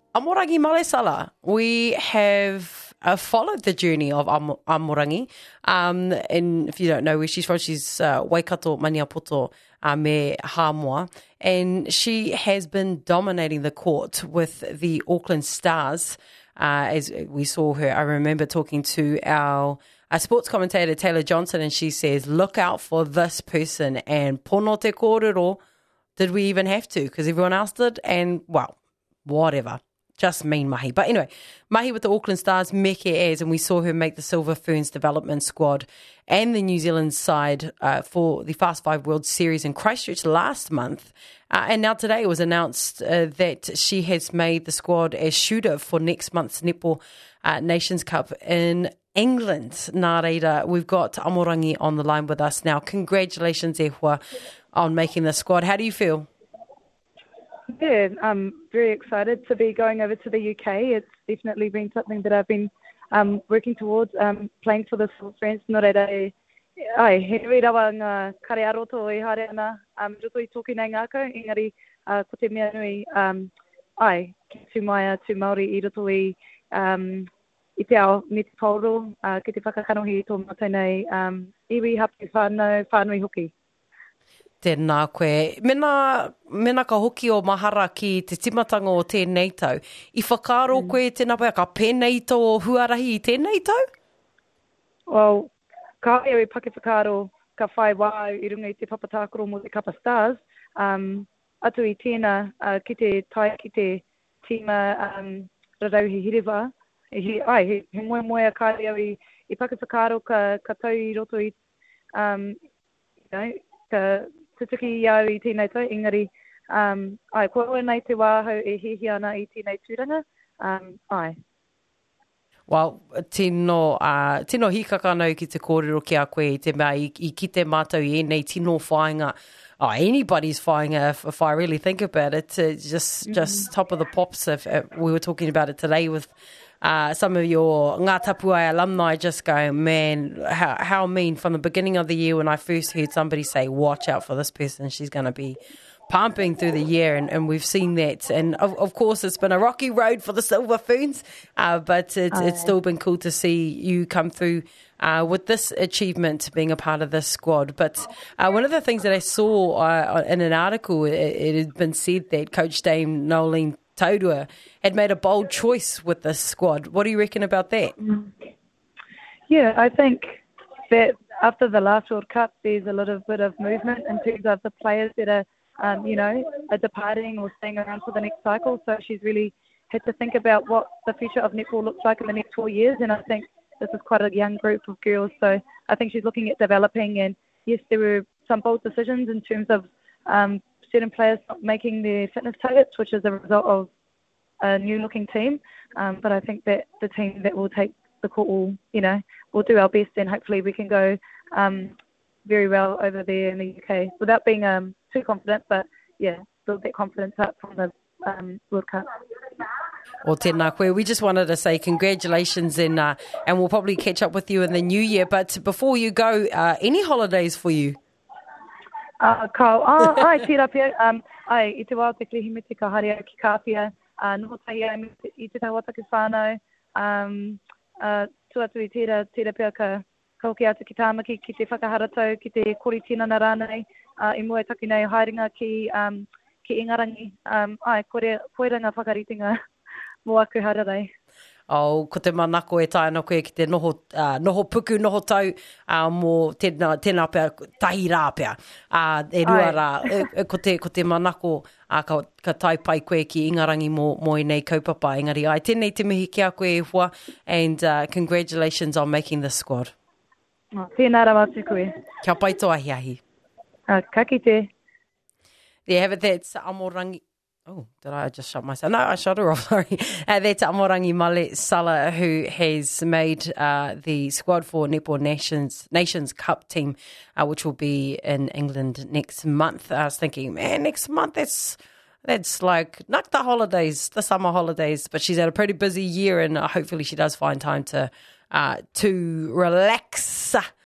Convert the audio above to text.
Amorangi Malesala, we have followed the journey of Amorangi. And if you don't know where she's from, she's Waikato Maniapoto me Hamoa. And she has been dominating the court with the Auckland Stars. As we saw her, I remember talking to our sports commentator, Taylor Johnson, and she says, look out for this person. And pono te kōrero, did we even have to? Because everyone else did. And, well, whatever. Just mean mahi. But anyway, mahi with the Auckland Stars, Meke Ayres, and we saw her make the Silver Ferns development squad and the New Zealand side for the Fast Five World Series in Christchurch last month. And now today it was announced that she has made the squad as shooter for next month's Netball Nations Cup in England. Nā reira, we've got Amorangi on the line with us now. Congratulations, Ehua, on making the squad. How do you feel? Yeah, I'm very excited to be going over to the UK. It's definitely been something that I've been working towards, playing for the Silver Ferns. Nō reira, he rei rawa ngā kare aroto e haere ana, roto I toki nei ngākau, engari ko te mea nui, ki tū maia, tū Māori I roto I te ao me te pauro, ki te whakakanohi tō mātai nei, iwi hapu whānui hoki. Tēnā koe. Mena ka hoki o mahara ki te timatanga o tēnei tau. I whakaaro koe tēnā pēr, ka pēnei tō o huarahi I tēnei tau? Well, ka haere pake whakaaro ka whai wāu I runga I te papatākoro mo te Kapa Stars. Atu I tēnā ki te tai ki te tima rarau he hirewa. He moe moe a kāre au I pake whakaaro ka tau I roto I, ka tutuki au I tēnei tau, engari, koe nei te wāhau e hihi ana I tēnei tūranga, Well, tino hikaka anau ki te kōrero ki a koe I te mea I ki te mātou I nei tino whāinga. Anybody's whāinga if I really think about it. Just top of the pops. If we were talking about it today with some of your Ngā Tapuai alumni just going, man, how mean. From the beginning of the year when I first heard somebody say, watch out for this person, she's going to be pumping through the year, and we've seen that. And of course, it's been a rocky road for the Silver Ferns, but it's still been cool to see you come through with this achievement, being a part of this squad. But one of the things that I saw in an article, it had been said that Coach Dame Nolene Taurua had made a bold choice with this squad. What do you reckon about that? Yeah, I think that after the last World Cup, there's a little bit of movement in terms of the players that are, are departing or staying around for the next cycle. So she's really had to think about what the future of netball looks like in the next 4 years. And I think this is quite a young group of girls. So I think she's looking at developing. And yes, there were some bold decisions in terms of certain players not making their fitness targets, which is a result of a new-looking team. But I think that the team that will take the court will, we'll do our best, and hopefully we can go very well over there in the UK without being too confident. But yeah, build that confidence up from the World Cup. Well, tēnā koe, we just wanted to say congratulations, and we'll probably catch up with you in the new year. But before you go, any holidays for you? Kau, tira pia, I te wā te klihime te kaharea ki kāpia, noho tahi ai I te tauataki whānau, tuatu I tira pia ka hoki atu ki tāmaki, ki te whakaharatau, ki te kori tinana rānei, I mua taki nei haerenga ki Ingarangi, koeranga whakaritinga mo aku hararei. Ko te manako e taina koe ki te noho puku, noho tau, mō tēnā pia tahi rā pia. E rua rā, ko te manako ka taipai koe ki Ingarangi mō I nei kaupapa. Engari, tēnei te mihi ki a koe e hua, and congratulations on making this squad. Tēnā rā atu koe. Kia pai toa hiahi. Ka kite. There you have it, that's Amorangi. Oh, did I just shut myself? No, I shut her off, sorry. That's Amorangi Malesala, who has made the squad for Netball Nations Cup team, which will be in England next month. I was thinking, man, next month, that's like not the holidays, the summer holidays, but she's had a pretty busy year, and hopefully she does find time to relax